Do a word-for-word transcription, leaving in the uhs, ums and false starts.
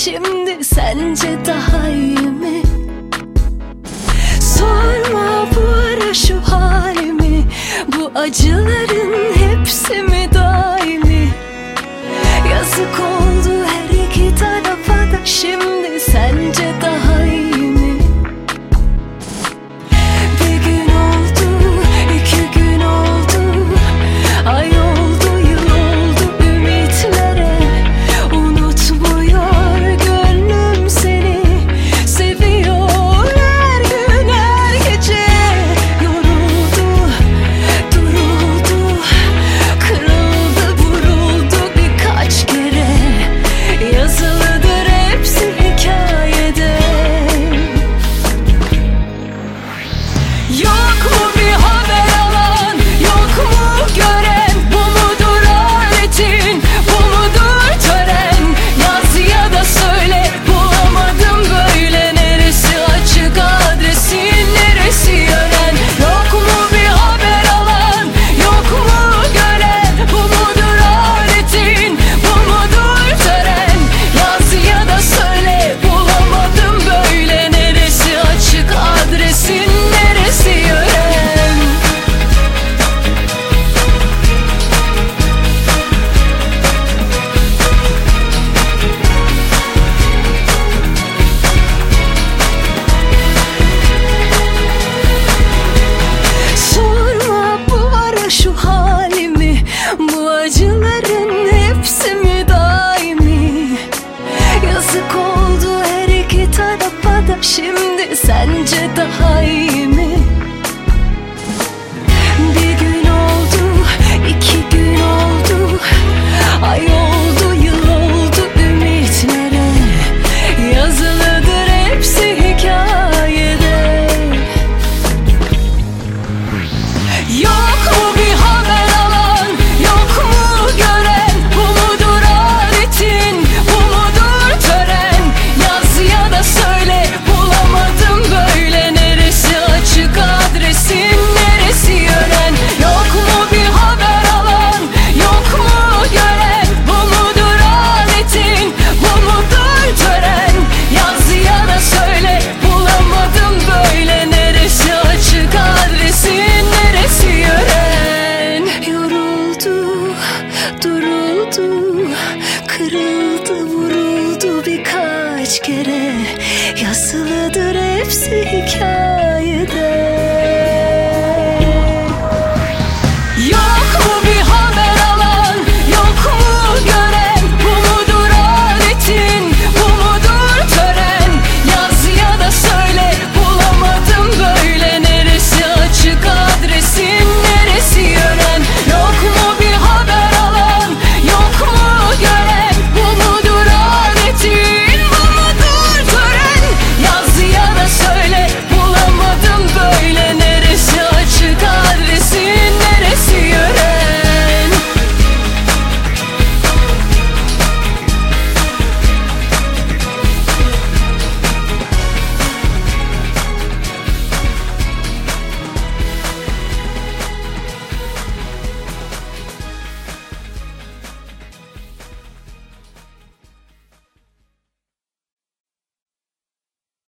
şimdi sence daha iyi mi? Sorma bu ara şu halimi, bu acıların hepsi mi daimi? Yazık oldu her iki tarafa da, şimdi sence daha iyi mi? Bir gün oldu, iki gün oldu, ay oldu, yıl oldu ümitlere. Unutmuyor gönlüm seni, seviyor her gün her gece. Yoruldu, duruldu, kırıldı, vuruldu birkaç kere. Yazılıdır hepsi hikayede. Yok mu bir haber alan, yok mu gören? Bu mudur aletin, bu mudur tören? Yaz ya da söyle, bulamadım böyle. Neresi açık adresin, neresi yören? Yok mu bir haber alan, yok mu gören? Bu mudur aletin, bu mudur tören? Yaz ya da söyle, bulamadım böyle. Neresi açık adresin, neresi yören? Sorma bu ara şu halimi, bu acıların hepsi mi daimi? Yazık oldu her iki tarafa da, şimdi sence daha iyi mi? Bir gün oldu, iki gün oldu, ay oldu, yıl oldu ümitlere. Yazılıdır hepsi hikayede. Yok mu bir haber alan, yok mu gören? Bu mudur aletin, bu mudur tören? Yaz ya da söyle, bulamadım böyle. Neresi açık adresin, neresi yören? Yok mu bir haber alan, yok mu gören? Bu mudur aletin, bu mudur tören? Yaz ya da söyle, bulamadım böyle. Neresi açık adresin, neresi yören? Yoruldu, duruldu, kırıldı, vuruldu birkaç kere. Yazılıdır hepsi hikaye.